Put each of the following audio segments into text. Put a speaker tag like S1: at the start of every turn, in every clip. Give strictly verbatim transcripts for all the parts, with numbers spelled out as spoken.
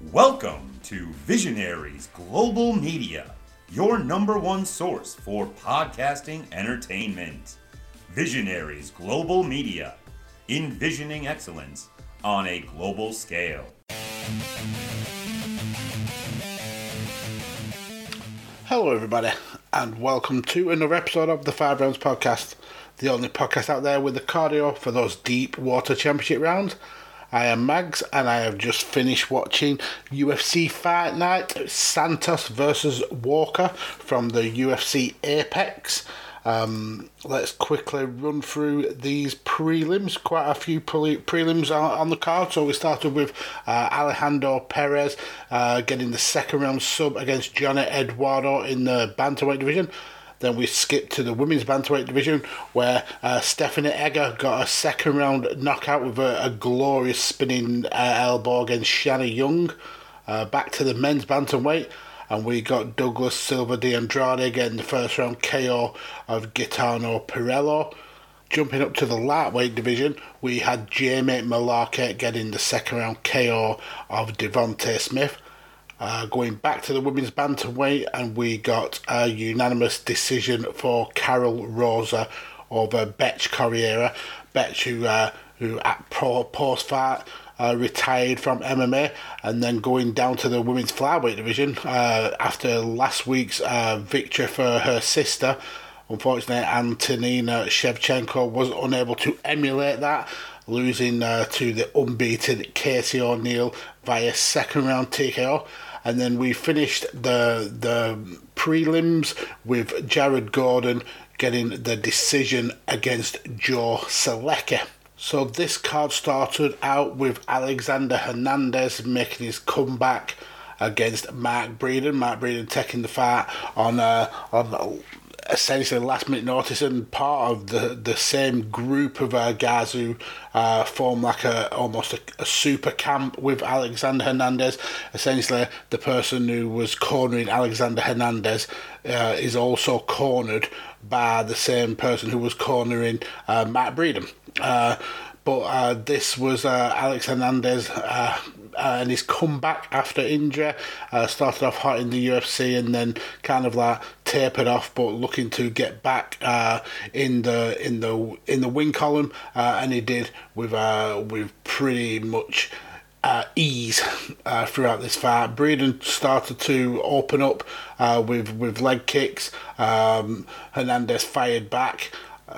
S1: Welcome to Visionaries Global Media, your number one source for podcasting entertainment. Visionaries Global Media, envisioning excellence on a global scale.
S2: Hello everybody, and welcome to another episode of the Five Rounds Podcast, the only podcast out there with the cardio for those deep water championship rounds. I am Mags, and I have just finished watching U F C Fight Night, Santos versus Walker from the U F C Apex. Um, let's quickly run through these prelims. Quite a few pre- prelims on, on the card. So we started with uh, Alejandro Perez uh, getting the second round sub against Johnny Eduardo in the bantamweight division. Then we skipped to the women's bantamweight division, where uh, Stephanie Egger got a second round knockout with a, a glorious spinning uh, elbow against Shanna Young. Uh, back to the men's bantamweight, and we got Douglas Silva de Andrade getting the first round K O of Gaetano Pirello. Jumping up to the lightweight division, we had Jamie Malarkey getting the second round K O of Devontae Smith. Uh, going back to the women's bantamweight, and we got a unanimous decision for Carol Rosa over Betch Correira. Betch, who uh, who at pro post fight uh, retired from M M A, and then going down to the women's flyweight division uh, after last week's uh, victory for her sister. Unfortunately, Antonina Shevchenko was unable to emulate that, losing uh, to the unbeaten Casey O'Neill via second round T K O. And then we finished the the prelims with Jared Gordon getting the decision against Joe Selecki. So this card started out with Alexander Hernandez making his comeback against Mark Breeden. Mark Breeden taking the fight on uh, on essentially last minute notice, and part of the, the same group of uh, guys who uh, form like a almost a, a super camp with Alexander Hernandez. Essentially, the person who was cornering Alexander Hernandez uh, is also cornered by the same person who was cornering uh, Matt Breeden. Uh, but uh, this was uh, Alex Hernandez uh, uh, and his comeback after injury. Uh, started off hot in the U F C and then kind of like tapered off, but looking to get back uh, in the in the in the win column, uh, and he did with uh, with pretty much uh, ease uh, throughout this fight. Breeden started to open up uh, with with leg kicks. Um, Hernandez fired back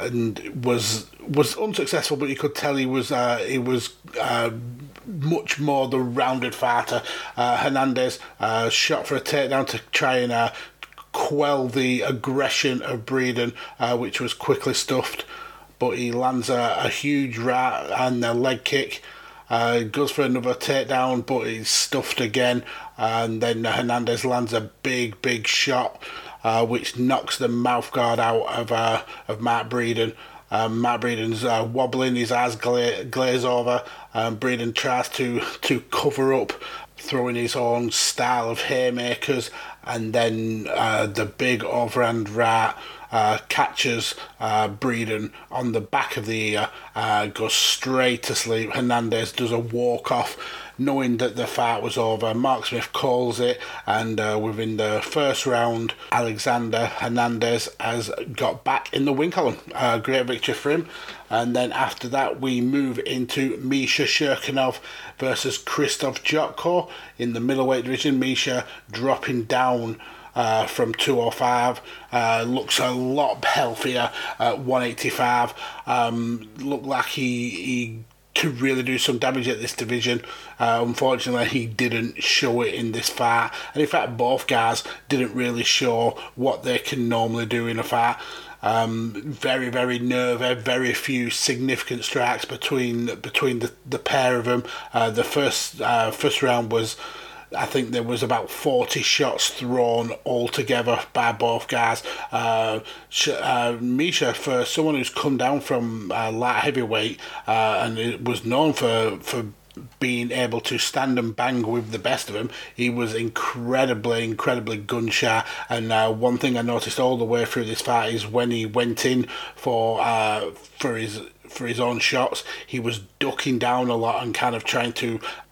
S2: and was was unsuccessful, but you could tell he was uh, he was uh, much more the rounded fighter. Uh, Hernandez uh, shot for a takedown to try and uh, quell the aggression of Breeden, uh, which was quickly stuffed, but he lands a, a huge right and a leg kick. Uh, goes for another takedown, but he's stuffed again, and then Hernandez lands a big, big shot, uh, which knocks the mouth guard out of uh, of Matt Breeden. Um, Matt Breeden's uh, wobbling, his eyes gla- glaze over. Um, Breeden tries to, to cover up, throwing his own style of haymakers, and then uh, the big overhand right uh, catches uh, Breeden on the back of the ear, uh, goes straight to sleep. Hernandez does a walk-off, knowing that the fight was over. Mark Smith calls it, and uh, within the first round, Alexander Hernandez has got back in the win column. Uh, great victory for him. And then after that, we move into Misha Shirkinov versus Krzysztof Jotko in the middleweight division. Misha dropping down uh, from two oh five, uh, looks a lot healthier at one eighty-five. Um, looked like he he could really do some damage at this division. Uh, unfortunately, he didn't show it in this fight, and in fact, both guys didn't really show what they can normally do in a fight. Um, very, very nervy, very few significant strikes between between the, the pair of them. Uh, the first uh, first round was, I think there was about forty shots thrown altogether by both guys. Uh, uh, Misha, for someone who's come down from uh, light heavyweight uh, and it was known for for being able to stand and bang with the best of them, he was incredibly, incredibly gun-shy. And uh, one thing I noticed all the way through this fight is when he went in for uh, for his for his own shots, he was ducking down a lot and kind of trying to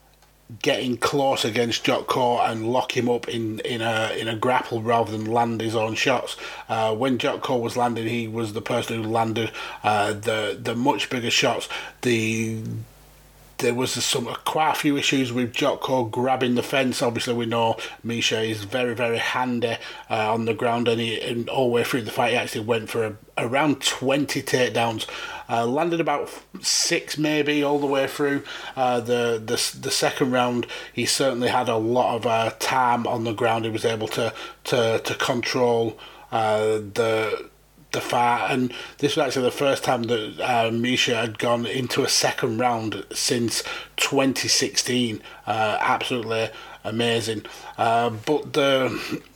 S2: getting close against Jotko and lock him up in, in a in a grapple rather than land his own shots. Uh, when Jotko was landing, he was the person who landed uh, the the much bigger shots. The There was some quite a few issues with Jotko grabbing the fence. Obviously, we know Misha is very, very handy uh, on the ground, and, he, and all the way through the fight, he actually went for a, around twenty takedowns. Uh, landed about six, maybe, all the way through. Uh, the, the the second round, he certainly had a lot of uh, time on the ground. He was able to to to control uh, the. the fight, and this was actually the first time that uh, Misha had gone into a second round since twenty sixteen. Uh, absolutely amazing. Uh, but the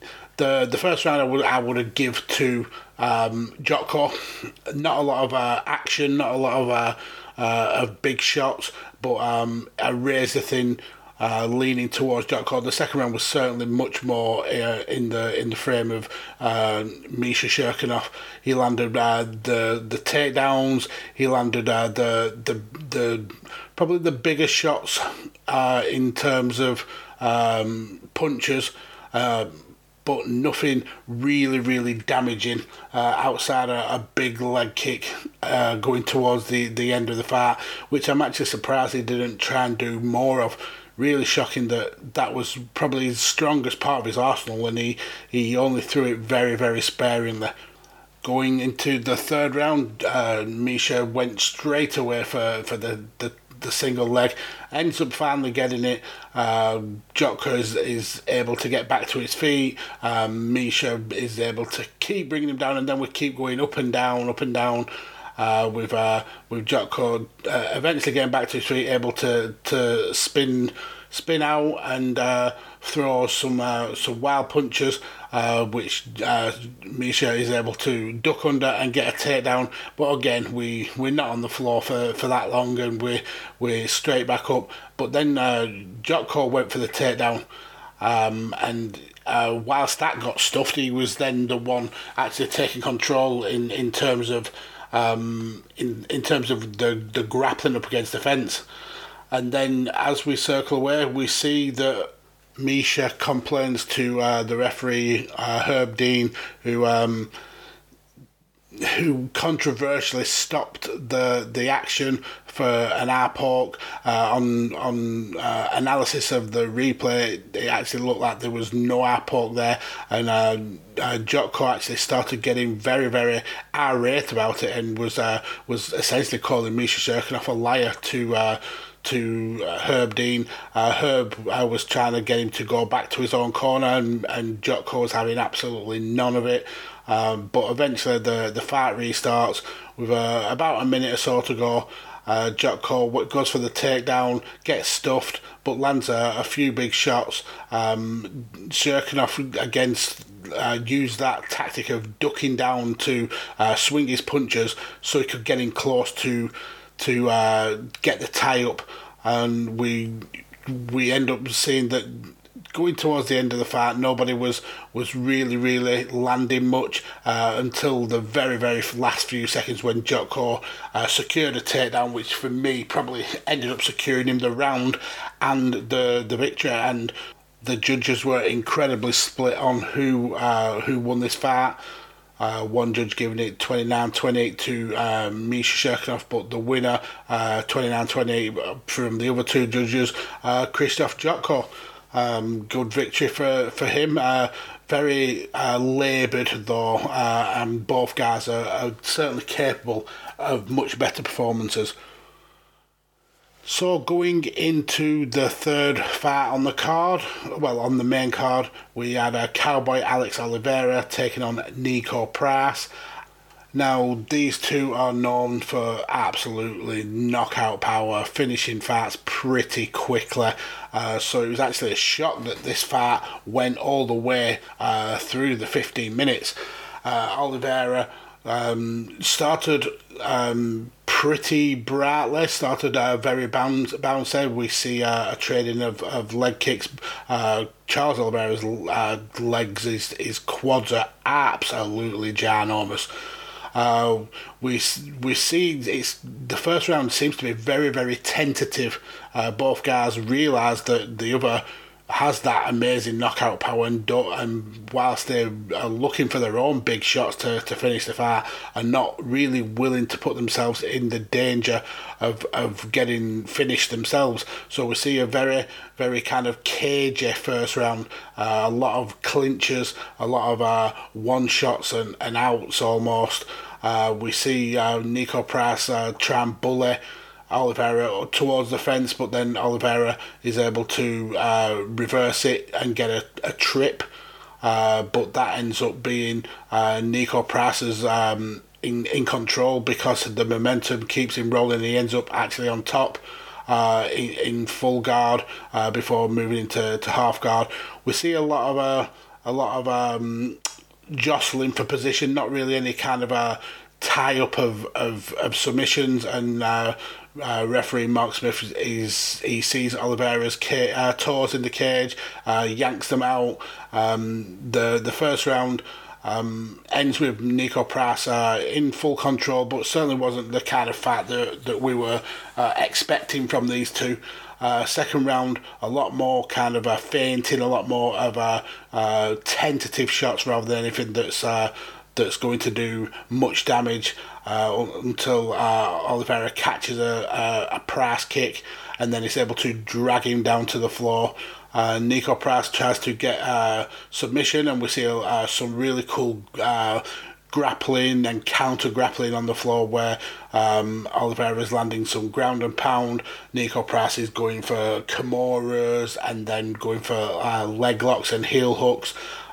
S2: the the first round I would I would have give to um, Jotko. Not a lot of uh, action, not a lot of uh, uh, of big shots, but um, a razor thin. Uh, leaning towards Jotko. The second round was certainly much more uh, in the in the frame of uh, Misha Cirkunov. He landed uh, the the takedowns. He landed uh, the the the probably the biggest shots uh, in terms of um, punches. Uh, but nothing really, really damaging uh, outside a, a big leg kick uh, going towards the, the end of the fight, which I'm actually surprised he didn't try and do more of. Really shocking that that was probably his strongest part of his arsenal, and he, he only threw it very, very sparingly. Going into the third round, uh, Misha went straight away for, for the, the, the single leg, ends up finally getting it. Uh, Jotko is, is able to get back to his feet. Um, Misha is able to keep bringing him down, and then we keep going up and down, up and down. Uh, with uh, with Jotko uh, eventually getting back to his feet, able to to spin spin out and uh, throw some uh, some wild punches, uh, which uh, Misha is able to duck under and get a takedown. But again, we we're not on the floor for, for that long, and we we're straight back up. But then uh, Jotko went for the takedown, um, and. Uh, whilst that got stuffed, he was then the one actually taking control in, in terms of um, in in terms of the, the grappling up against the fence. And then as we circle away, we see that Misha complains to uh, the referee uh, Herb Dean, who um, who controversially stopped the the action for an eye poke. Uh, on on uh, analysis of the replay, it actually looked like there was no eye poke there, and uh, uh, Jotko actually started getting very, very irate about it, and was uh, was essentially calling Misha Cirkunov a liar to uh, to uh, Herb Dean. Uh, Herb uh, was trying to get him to go back to his own corner, and, and Jotko was having absolutely none of it. Um, but eventually the, the fight restarts with uh, about a minute or so to go. Uh, Jotko goes for the takedown, gets stuffed, but lands a, a few big shots. Um, Cirkunov against uh, used that tactic of ducking down to uh, swing his punches so he could get in close to to uh, get the tie up, and we we end up seeing that. Going towards the end of the fight, nobody was, was really, really landing much uh, until the very, very last few seconds when Jotko uh, secured a takedown, which for me probably ended up securing him the round and the the victory. And the judges were incredibly split on who uh, who won this fight. Uh, one judge giving it twenty-nine twenty-eight to uh, Misha Cirkunov, but the winner, uh, twenty-nine twenty-eight from the other two judges, uh, Krzysztof Jotko. Um, good victory for, for him. Uh, very uh, laboured though, uh, and both guys are, are certainly capable of much better performances. So going into the third fight on the card, well on the main card, we had a Cowboy Alex Oliveira taking on Niko Price. Now, these two are known for absolutely knockout power, finishing fights pretty quickly. Uh, so it was actually a shock that this fight went all the way uh, through the fifteen minutes. Uh, Oliveira um, started um, pretty brightly, started uh, very bounce, bouncy. We see uh, a trading of, of leg kicks. Uh, Charles Oliveira's uh, legs, his, his quads are absolutely ginormous. Uh, we we see it's the first round seems to be very very tentative. Uh, both guys realise that the other has that amazing knockout power, and, don't, and whilst they are looking for their own big shots to, to finish the fight, are not really willing to put themselves in the danger of of getting finished themselves. So we see a very, very kind of cagey first round, uh, a lot of clinches, a lot of uh, one shots and, and outs almost. Uh, we see uh, Niko Price uh, try and bully Oliveira towards the fence, but then Oliveira is able to uh, reverse it and get a, a trip. Uh, but that ends up being uh, Niko Price's um, in, in control because the momentum keeps him rolling. He ends up actually on top uh, in, in full guard uh, before moving into to half guard. We see a lot of uh, a lot of um, jostling for position, not really any kind of a tie up of, of, of submissions, and uh, uh, referee Mark Smith is he sees Oliveira's ca- uh, toes in the cage, uh, yanks them out. Um, the the first round um, ends with Niko Price uh, in full control, but certainly wasn't the kind of fight that that we were uh, expecting from these two. Uh, second round, a lot more kind of a feinting, a lot more of a uh, tentative shots rather than anything that's uh, that's going to do much damage uh, until uh, Oliveira catches a, a, a Price kick and then is able to drag him down to the floor. Uh, Niko Price tries to get uh, submission, and we see uh, some really cool uh, grappling and counter grappling on the floor where um, Oliveira is landing some ground and pound. Niko Price is going for Kimuras and then going for uh, leg locks and heel hooks.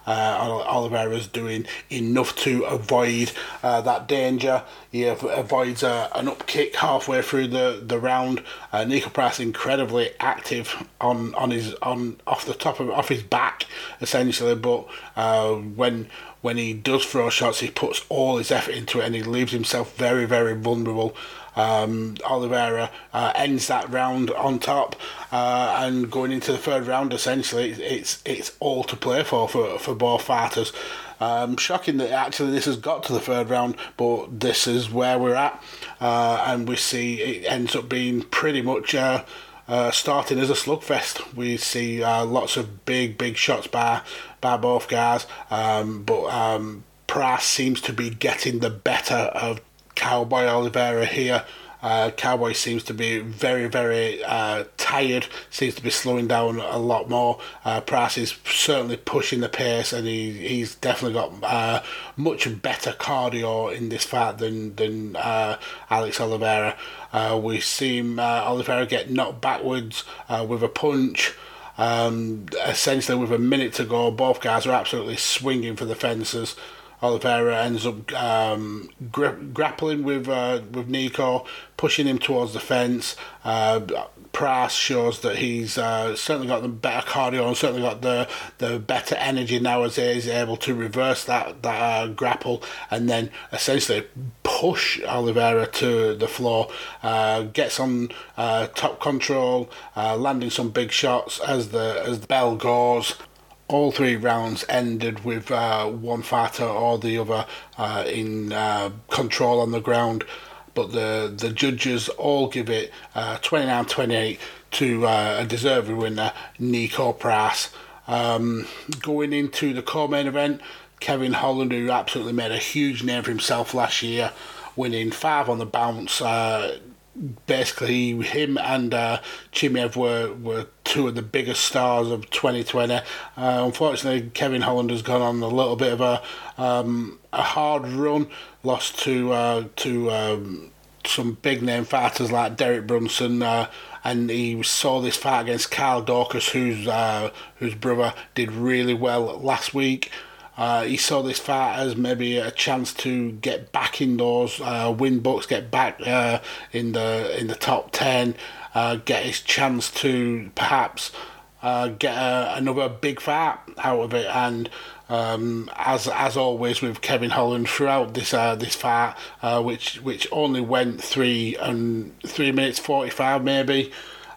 S2: Uh, Oliveira's doing enough to avoid uh, that danger. He av- avoids uh, an up kick halfway through the, the round. Uh, Niko Price incredibly active on, on his on off the top of off his back essentially, but uh, when when he does throw shots, he puts all his effort into it and he leaves himself very very vulnerable. Um, Oliveira uh, ends that round on top, uh, and going into the third round, essentially, it's it's all to play for for, for both fighters. Um, shocking that actually this has got to the third round, but this is where we're at, uh, and we see it ends up being pretty much uh, uh, starting as a slugfest. We see uh, lots of big big shots by by both guys, um, but um, Price seems to be getting the better of Cowboy Oliveira here. Uh, Cowboy seems to be very, very uh, tired, seems to be slowing down a lot more. Uh, Price is certainly pushing the pace, and he, he's definitely got uh, much better cardio in this fight than, than uh, Alex Oliveira. Uh, we see him, uh, Oliveira get knocked backwards uh, with a punch. Um, essentially, with a minute to go, both guys are absolutely swinging for the fences. Oliveira ends up um, gra- grappling with uh, with Niko, pushing him towards the fence. Uh, Price shows that he's uh, certainly got the better cardio and certainly got the the better energy now as he's able to reverse that that uh, grapple and then essentially push Oliveira to the floor. Uh, gets on uh, top control, uh, landing some big shots as the as the bell goes. All three rounds ended with uh, one fighter or the other uh, in uh, control on the ground, but the the judges all give it uh, twenty-nine twenty-eight to uh, a deserved winner, Niko Price. Um, going into the co-main event, Kevin Holland, who absolutely made a huge name for himself last year, winning five on the bounce. Uh, Basically, him and uh, Chimaev were, were two of the biggest stars of twenty twenty. Uh, unfortunately, Kevin Holland has gone on a little bit of a um, a hard run. Lost to uh, to um, some big name fighters like Derek Brunson, uh, and he saw this fight against Kyle Dorcas, whose uh, whose brother did really well last week. Uh, he saw this fight as maybe a chance to get back in those uh, win books, get back uh, in the in the top ten, uh, get his chance to perhaps uh, get a, another big fight out of it. And um, as as always with Kevin Holland throughout this uh, this fight, uh, which which only went three and three minutes forty five maybe.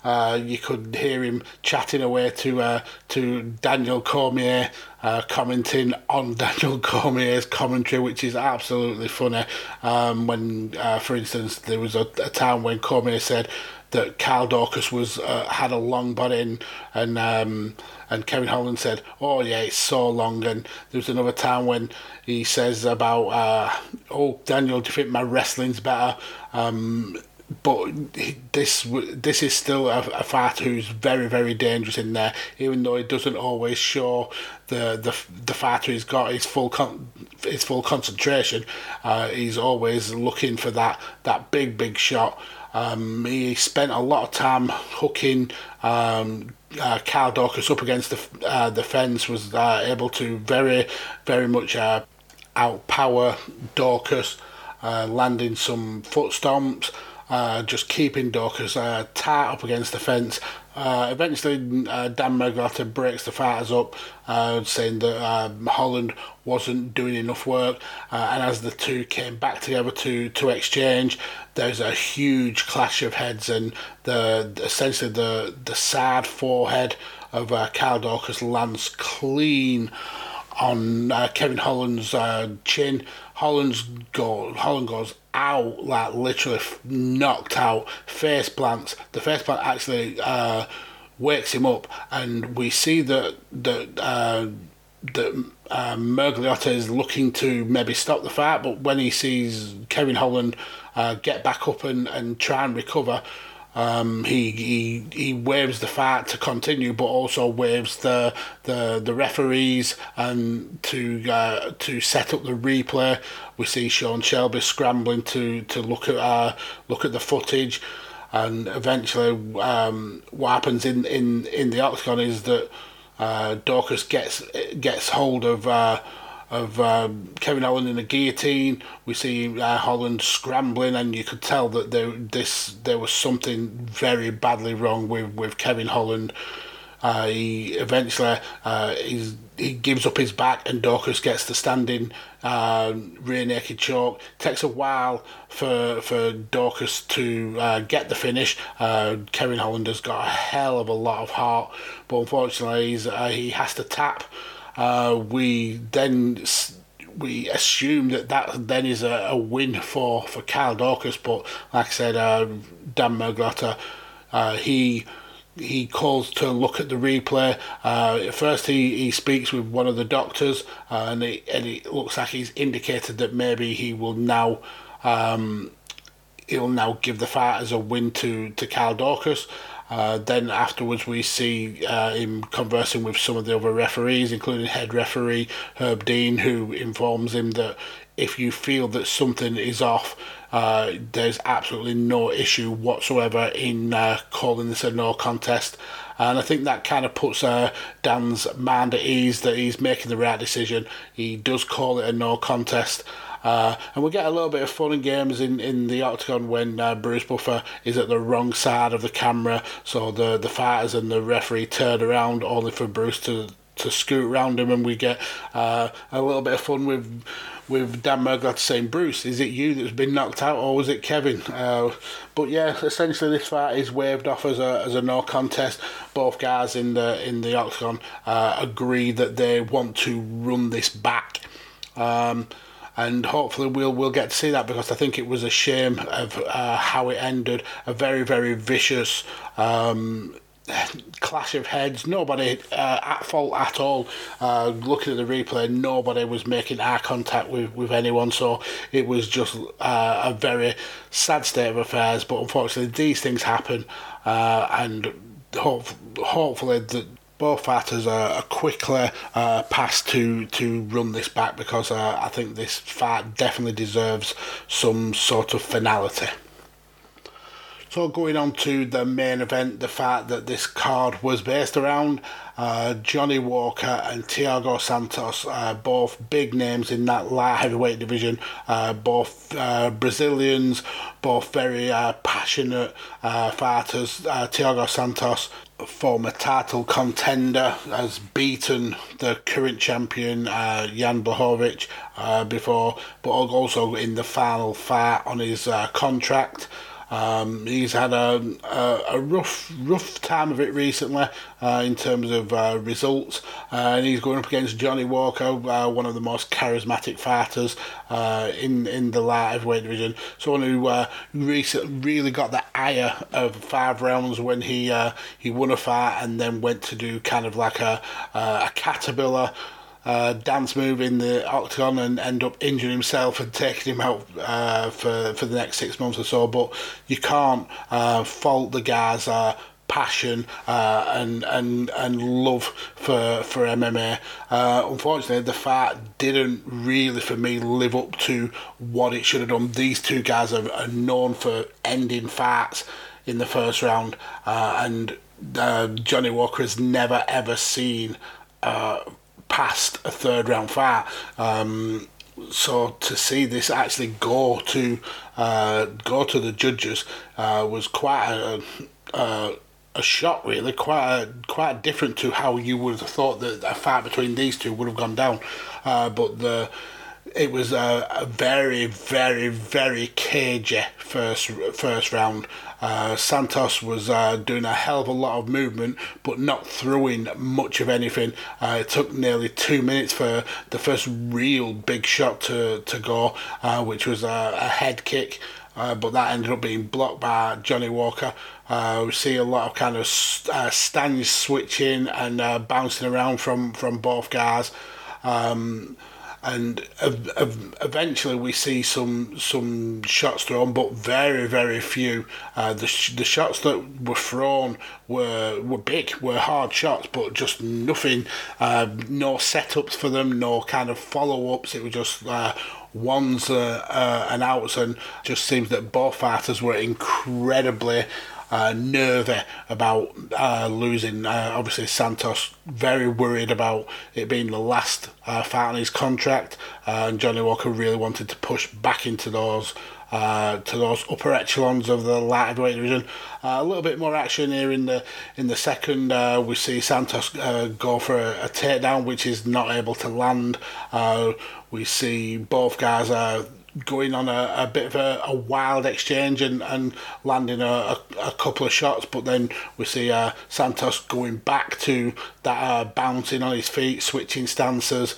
S2: Uh, you could hear him chatting away to uh, to Daniel Cormier, uh, commenting on Daniel Cormier's commentary, which is absolutely funny. Um, when, uh, for instance, there was a, a time when Cormier said that Kyle Dorcas was uh, had a long body, and and, um, and Kevin Holland said, "Oh yeah, it's so long." And there was another time when he says about, uh, "Oh Daniel, do you think my wrestling's better?" Um, but this this is still a, a fighter who's very very dangerous in there, even though he doesn't always show the the the fighter he's got his full con- his full concentration. Uh, he's always looking for that that big big shot. Um, he spent a lot of time hooking um, uh, Kyle Dorcas up against the uh, the fence. Was uh, able to very very much uh, outpower Dorcas, uh, landing some foot stomps. Uh, just keeping Dorcas uh, tight up against the fence. Uh, eventually, uh, Dan Miragliotta breaks the fighters up, uh, saying that um, Holland wasn't doing enough work. Uh, and as the two came back together to, to exchange, there's a huge clash of heads, and the essentially the the sad forehead of uh, Kyle Dorcas lands clean on uh, Kevin Holland's uh, chin. Holland's go Holland goes out, like literally knocked out, face plants. The face plant actually uh, wakes him up, and we see that that uh, that uh, Miragliotta is looking to maybe stop the fight, but when he sees Kevin Holland uh, get back up and, and try and recover, Um, he, he he waves the fight to continue, but also waves the the, the referees and to uh, to set up the replay. We see Sean Shelby scrambling to to look at uh, look at the footage, and eventually, um, what happens in, in, in the octagon is that uh, Dorcas gets gets hold of. Uh, of um, Kevin Holland in a guillotine. We see uh, Holland scrambling, and you could tell that there this there was something very badly wrong with, with Kevin Holland. Uh, he eventually uh, he's, he gives up his back, and Dorcas gets the standing uh, rear naked choke. Takes a while for for Dorcas to uh, get the finish. Uh, Kevin Holland has got a hell of a lot of heart, but unfortunately he's, uh, he has to tap. Uh, we then we assume that that then is a, a win for, for Kyle Dorcas, but like I said, uh, Dan Miragliotta, uh, he he calls to look at the replay. Uh, at first, he, he speaks with one of the doctors, uh, and it and it looks like he's indicated that maybe he will now um, he'll now give the fight as a win to to Kyle Dorcas. Uh, then afterwards we see uh, him conversing with some of the other referees, including head referee Herb Dean, who informs him that if you feel that something is off, uh, there's absolutely no issue whatsoever in uh, calling this a no contest. And I think that kind of puts uh, Dan's mind at ease that he's making the right decision. He does call it a no contest. Uh, and we get a little bit of fun and games in, in the octagon when uh, Bruce Buffer is at the wrong side of the camera, so the, the fighters and the referee turn around only for Bruce to, to scoot around him, and we get uh, a little bit of fun with with Dan Miragliotta saying, "Bruce, is it you that's been knocked out, or was it Kevin?" Uh, but yeah, essentially this fight is waved off as a as a no contest. Both guys in the in the octagon uh, agree that they want to run this back. Um, And hopefully we'll we'll get to see that, because I think it was a shame of uh, how it ended. A very, very vicious um, clash of heads. Nobody uh, at fault at all. Uh, looking at the replay, nobody was making eye contact with, with anyone. So it was just uh, a very sad state of affairs. But unfortunately, these things happen, uh, and hope, hopefully the both fighters are quickly uh, passed to, to run this back, because uh, I think this fight definitely deserves some sort of finality. So going on to the main event, the fight that this card was based around, uh, Johnny Walker and Thiago Santos, uh, both big names in that light heavyweight division, uh, both uh, Brazilians, both very uh, passionate uh, fighters. Uh, Thiago Santos, former title contender, has beaten the current champion uh, Jan Blachowicz uh, before, but also in the final fight on his uh, contract. Um, he's had a, a, a rough rough time of it recently uh, in terms of uh, results, uh, and he's going up against Johnny Walker, uh, one of the most charismatic fighters uh, in in the light heavyweight division. Someone who uh, recently really got the ire of Five Rounds when he uh, he won a fight and then went to do kind of like a a caterpillar Uh, dance move in the octagon and end up injuring himself and taking him out uh, for for the next six months or so. But you can't uh, fault the guy's uh, passion uh, and and and love for for M M A. Uh, unfortunately, the fight didn't really, for me, live up to what it should have done. These two guys are, are known for ending fights in the first round, uh, and uh, Johnny Walker has never ever seen Uh, past a third round fight, um, so to see this actually go to uh, go to the judges uh, was quite a, a a shock, really. Quite a, quite different to how you would have thought that a fight between these two would have gone down, uh, but the it was a, a very very very cagey first first round. Uh, Santos was uh, doing a hell of a lot of movement, but not throwing much of anything. Uh, it took nearly two minutes for the first real big shot to to go, uh, which was a, a head kick, uh, but that ended up being blocked by Johnny Walker. Uh, we see a lot of kind of uh, stance switching and uh, bouncing around from from both guys. Um, And eventually we see some some shots thrown, but very very few. Uh, the sh- the shots that were thrown were were big, were hard shots, but just nothing. Uh, no setups for them, no kind of follow ups. It was just uh, ones uh, uh, and outs, and just seems that both fighters were incredibly Uh, nervy about uh, losing. Uh, obviously, Santos very worried about it being the last uh, fight on his contract, uh, and Johnny Walker really wanted to push back into those uh, to those upper echelons of the light heavyweight division. Uh, a little bit more action here in the in the second. Uh, we see Santos uh, go for a, a takedown, which is not able to land. Uh, we see both guys are Uh, going on a, a bit of a, a wild exchange and, and landing a, a, a couple of shots, but then we see uh, Santos going back to that uh, bouncing on his feet, switching stances.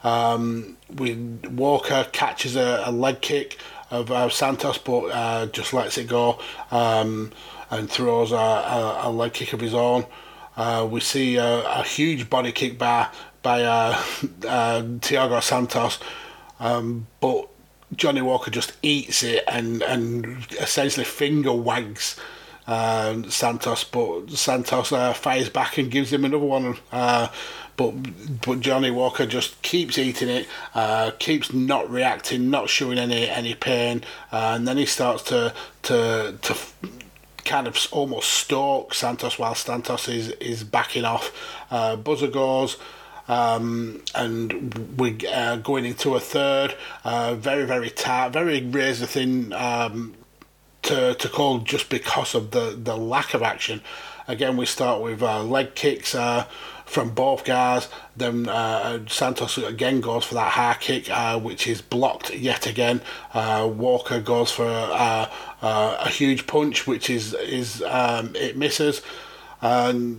S2: Um, we Walker catches a, a leg kick of uh, Santos, but uh, just lets it go um, and throws a, a, a leg kick of his own. Uh, we see a, a huge body kick by by uh, uh, Thiago Santos, um, but Johnny Walker just eats it and, and essentially finger wags uh, Santos, but Santos uh, fires back and gives him another one. Uh, but but Johnny Walker just keeps eating it, uh, keeps not reacting, not showing any any pain, uh, and then he starts to to to kind of almost stalk Santos while Santos is is backing off. Uh, buzzer goes. Um, and we're uh, going into a third, uh, very, very tight, very razor thin um, to to call just because of the, the lack of action. Again, we start with uh, leg kicks uh, from both guys. Then uh, Santos again goes for that high kick, uh, which is blocked yet again. Uh, Walker goes for uh, uh, a huge punch, which is is um, it misses, and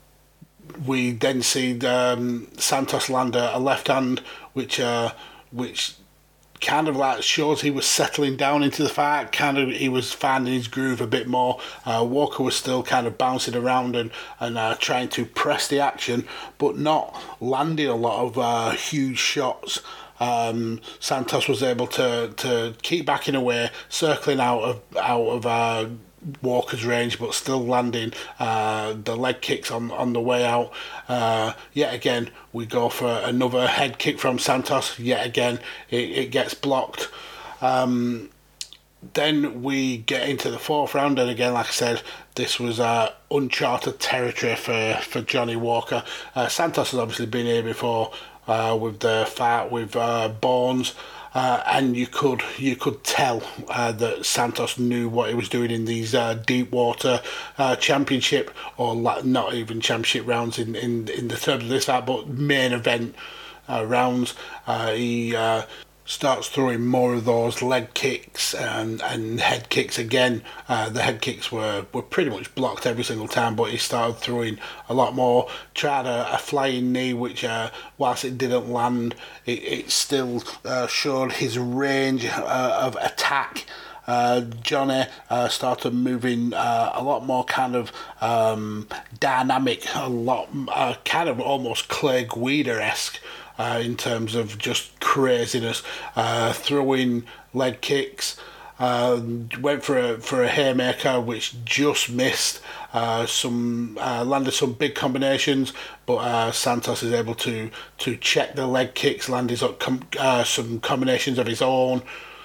S2: we then see um, Santos land a, a left hand, which uh, which kind of like shows he was settling down into the fight. Kind of he was finding his groove a bit more. Uh, Walker was still kind of bouncing around and and uh, trying to press the action, but not landing a lot of uh, huge shots. Um, Santos was able to to keep backing away, circling out of out of. Uh, Walker's range, but still landing uh, the leg kicks on, on the way out. Uh, yet again, we go for another head kick from Santos. Yet again, it, it gets blocked. Um, then we get into the fourth round, and again, like I said, this was uh, uncharted territory for, for Johnny Walker. Uh, Santos has obviously been here before uh, with the fight with uh, Bones. Uh, and you could you could tell uh, that Santos knew what he was doing in these uh, deep water uh, championship, or la- not even championship rounds in, in, in the terms of this fight, but main event uh, rounds. Uh, he uh, starts throwing more of those leg kicks and, and head kicks again. Uh, the head kicks were, were pretty much blocked every single time, but he started throwing a lot more. Tried a, a flying knee, which uh, whilst it didn't land, it, it still uh, showed his range uh, of attack. Uh, Johnny uh, started moving uh, a lot more kind of um, dynamic, a lot uh, kind of almost Clay Guida-esque. Uh, in terms of just craziness, uh, throwing leg kicks, uh, went for a for a haymaker which just missed. Uh, some uh, landed some big combinations, but uh, Santos is able to to check the leg kicks, landed up com- uh, some combinations of his own.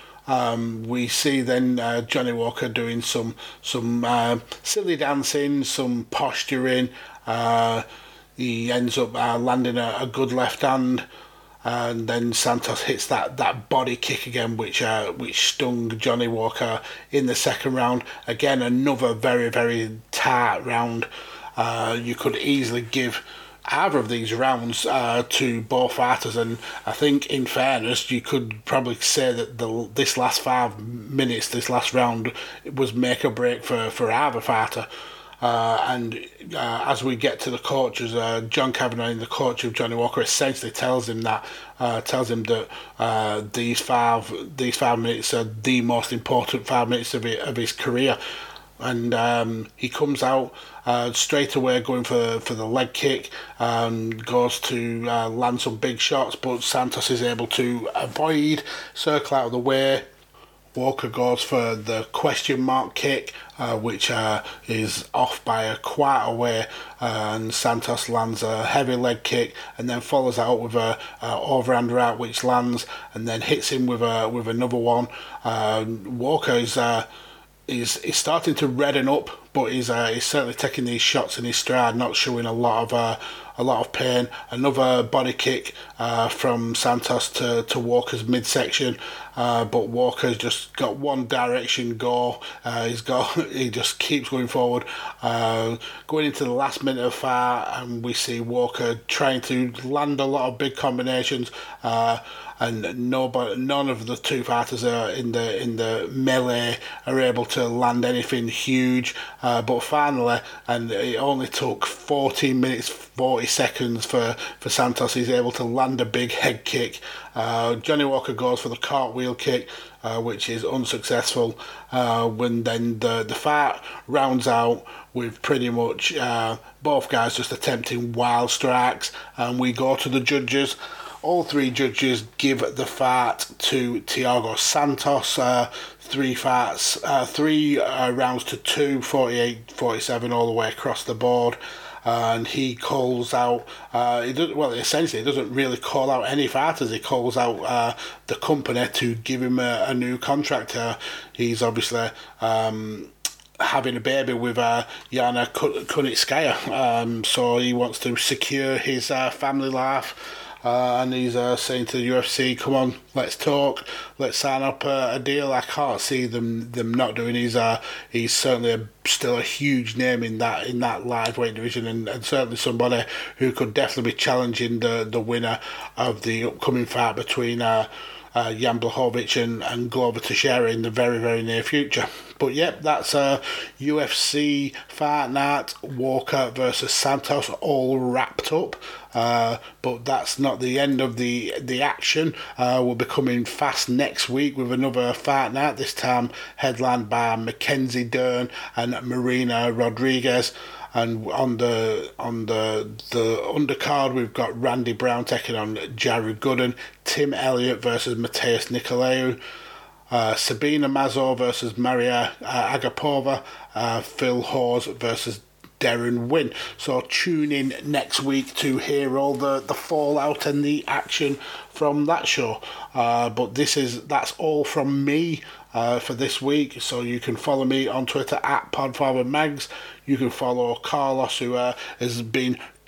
S2: Um, we see then uh, Johnny Walker doing some some uh, silly dancing, some posturing. Uh, He ends up uh, landing a, a good left hand, and then Santos hits that, that body kick again, which uh, which stung Johnny Walker in the second round. Again, another very, very tight round. Uh, you could easily give either of these rounds uh, to both fighters, and I think, in fairness, you could probably say that the this last five minutes, this last round, was make or break for, for either fighter. Uh, and uh, as we get to the coaches, uh, John Kavanagh, the coach of Johnny Walker, essentially tells him that uh, tells him that uh, these five these five minutes are the most important five minutes of it, of his career, and um, he comes out uh, straight away going for for the leg kick and goes to uh, land some big shots, but Santos is able to avoid, circle out of the way. Walker goes for the question mark kick, uh, which uh, is off by a quite a way, uh, and Santos lands a heavy leg kick and then follows out with a, a overhand right which lands, and then hits him with a with another one. Uh, Walker is uh, is is starting to redden up, but he's uh, he's certainly taking these shots in his stride, not showing a lot of uh, a lot of pain. Another body kick uh, from Santos to, to Walker's midsection, uh, but Walker's just got one direction go. Uh, he's got he just keeps going forward, uh, going into the last minute of fight, and we see Walker trying to land a lot of big combinations. Uh, and nobody, none of the two fighters are in the in the melee are able to land anything huge. Uh, but finally, and it only took fourteen minutes forty seconds for, for Santos, he's able to land a big head kick. Uh, Johnny Walker goes for the cartwheel kick, uh, which is unsuccessful. Uh, when then the, the fight rounds out with pretty much uh, both guys just attempting wild strikes, and we go to the judges. All three judges give the fight to Thiago Santos. Uh, three fights, uh, three uh, rounds to two, forty-eight forty-seven all the way across the board. Uh, and he calls out, uh, he does, well, essentially, he doesn't really call out any fighters. He calls out uh, the company to give him a, a new contract. Uh, he's obviously um, having a baby with uh, Yana Kunitskaya, um, so he wants to secure his uh, family life. Uh, and he's uh, saying to the U F C, come on, let's talk, let's sign up a, a deal. I can't see them them not doing. He's uh, he's certainly a, still a huge name in that in that lightweight division, and, and certainly somebody who could definitely be challenging the, the winner of the upcoming fight between uh, uh, Jan Blachowicz and, and Glover Teixeira in the very, very near future. But yep, that's a U F C Fight Night, Walker versus Santos, all wrapped up. Uh, but that's not the end of the the action. Uh, we'll be coming fast next week with another Fight Night, this time headlined by Mackenzie Dern and Marina Rodriguez. And on the on the the undercard, we've got Randy Brown taking on Jared Gooden, Tim Elliott versus Mateus Nicolaou, uh, Sabina Mazo versus Maria uh, Agapova, uh, Phil Hawes versus Darren Wynn. So tune in next week to hear all the, the fallout and the action from that show. Uh, but this is that's all from me uh, for this week. So you can follow me on Twitter at PodfatherMags. You can follow Carlos, who uh, has been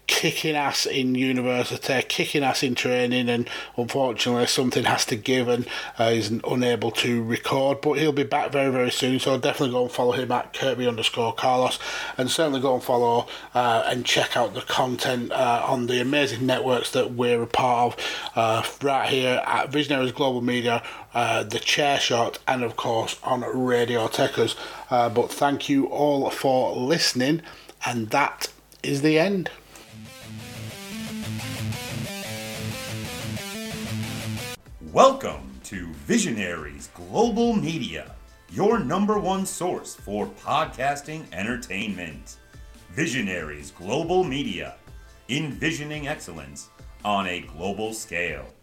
S2: kicking ass in university, kicking ass in training, and unfortunately something has to give, and uh, he's unable to record, but he'll be back very, very soon, so definitely go and follow him at Kirby underscore Carlos, and certainly go and follow uh, and check out the content uh, on the amazing networks that we're a part of uh, right here at Visionaries Global Media, uh, The Chair Shot, and of course on Radio Techers. Uh, but thank you all for listening, and that is the end.
S1: Welcome to Visionaries Global Media, your number one source for podcasting entertainment. Visionaries Global Media, envisioning excellence on a global scale.